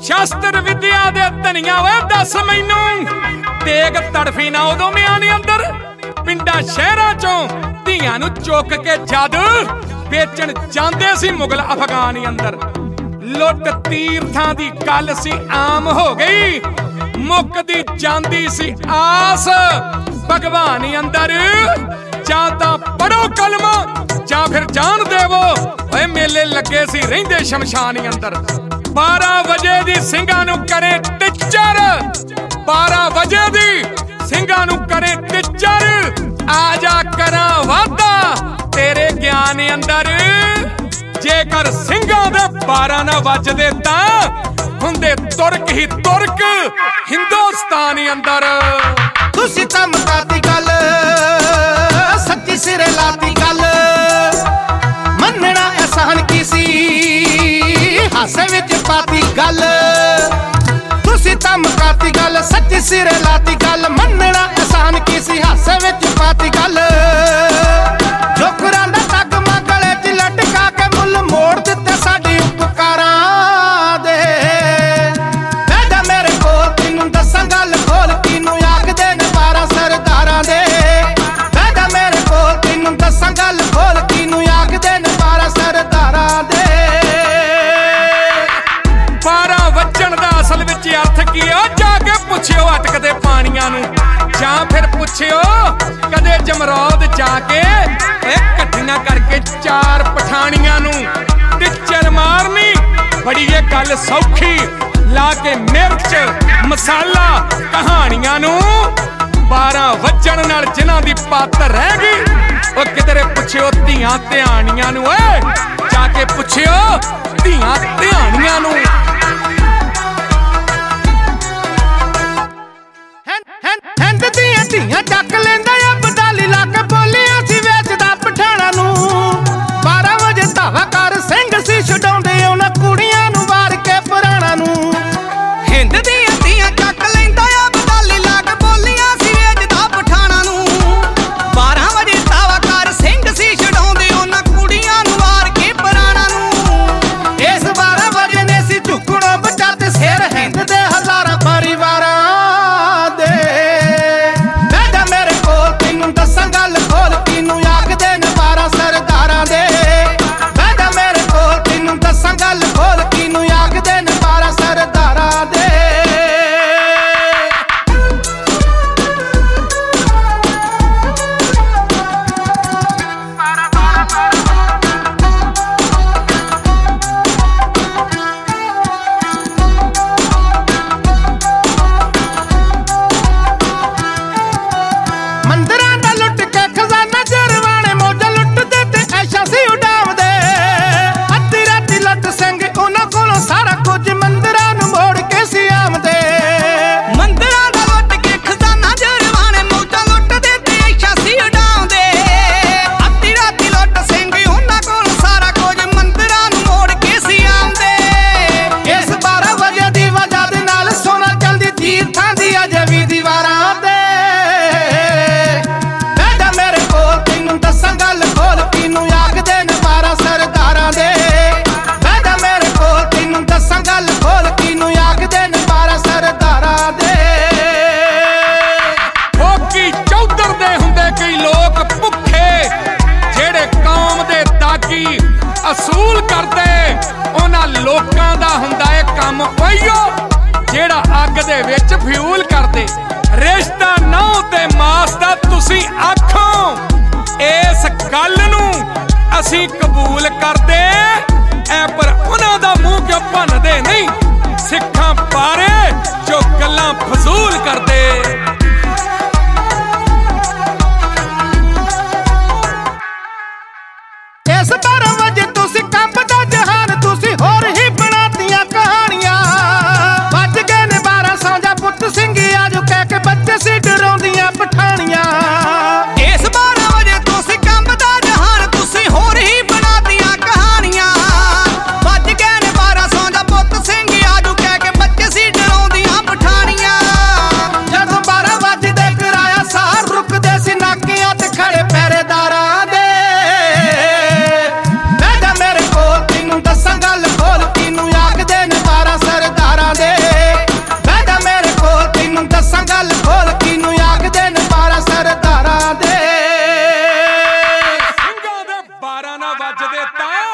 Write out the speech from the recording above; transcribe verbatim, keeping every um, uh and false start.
शास्त्र विद्या दे धनिया वे दस मैनू तेग तड़फी ना उदों म्यानी अंदर पिंडा शहरां चों धीआं नू चुक के जद बेचण जांदे सी मुगल अफगानी अंदर। लुट तीर्थां दी गल सी आम हो गई, मुकदी जांदी सी आस भगवानी अंदर। जां तां पढ़ो कलमा जां फिर जान देवो, ओए मेले लगे सी रहिंदे शमशानी अंदर। बारह वजे दी सिंघां नू करे टिचर, बारह वजे दी सिंघां नू करे टिचर। आजा करा वादा तेरे ज्ञान अंदर, जेकर सिंघां दे बारह ना वजदे तां हुंदे तुर्क ही तुर्क हिंदुस्तानी अंदर। तुसी तां मुकाती गल सच्ची सिरे लाती गल, मनना एहसान की सी हासे विच पाती गल। तुसी तां मुकाती गल सच्ची सिरे लाती गल, मनना एहसान की सी हासे विच पाती गल। जोकरां दा तगमा गले च लटका के मुल मोड़ दित्ते साडी उपकारां दे। बैठा मेरे कोल तैनूं दस्सां गल खोल किनूं आखदे ने बारां सरदारां दे। बैठा मेरे कोल तैनूं दस्सां गल खोल किनूं आखदे ने बारां सरदारां दे। बारह वजण दा असल विच अर्थ की आ, जाके पुछियो अटकदे पानियां नूं, जां फिर पुछियो कदे जमरौद जाके कट्ठियां करके चार पठानियां नूं। टिचर मारनी बड़ी ये गल सौखी, ला के मिर्च मसाला कहानियां नूं। बारह वजण नाल जिन्हां दी पत रह गई, ओ किधरे पुछियो धीआं ध्यानियां नूं। ओए जाके पुछियो धीआं ध्यानियां नूं। हिंद दियां धीआं चक लेंदा बटाली ला के बोलियां सी वेचदा पठाणा नूं। बारह वजे धावा कर सिंह सी छडाउंदे उन्हां कुड़ियां नूं वार के पुराणा नूं। हिंद दियां धीआं चक लेंदा बटाली ला के बोलियां सी वेचदा पठाणा नूं। बारह वजे धावा कर सिंह सी छडाउंदे उन्हां कुड़ियां नूं वार के पुराणा नूं। इस बारह वजे ने सी झुकणों बचा ते सिर हिंद दे हज़ारां परिवारां दे। दस्सां गल खोल किनूं आखदे ने बारां सरदारां दे। बैठा मेरे कोल तैनूं दस्सां गल खोल किनूं आखदे ने बारां सरदारां दे। असूल करदे उन्हां लोकां दा हुंदा ए कम ओइयो जेड़ा अग दे विच फ्यूल करदे। रिश्ता नौ ते मास दा तुसी आखो, इस गल नूं असीं कबूल करदे ऐ, पर उन्हां दा मूंह क्यों भनदे नहीं सिखां बारे जो गल्लां फजूल करदे। इस बारह वजे तुसी कंबदा जहान तुसी होर ही बनातियां कहानियां। बज गए ने बारह सांझा पुत सिंह आजो कह के बच्चे सी डराउंदियां पठानियां। इस बारह वजे तुसी कंबदा जहान तुसी होर ही बनातियां कहानियां। बज गए ने बारह सांझा पुत सिंह आजो कह के बच्चे सी डराउंदियां पठानियां। जदों बारह वजदे कराया सार रुकदे सी नाकियां ते खड़े पहरेदारां दे। ਦਿੱਤਾ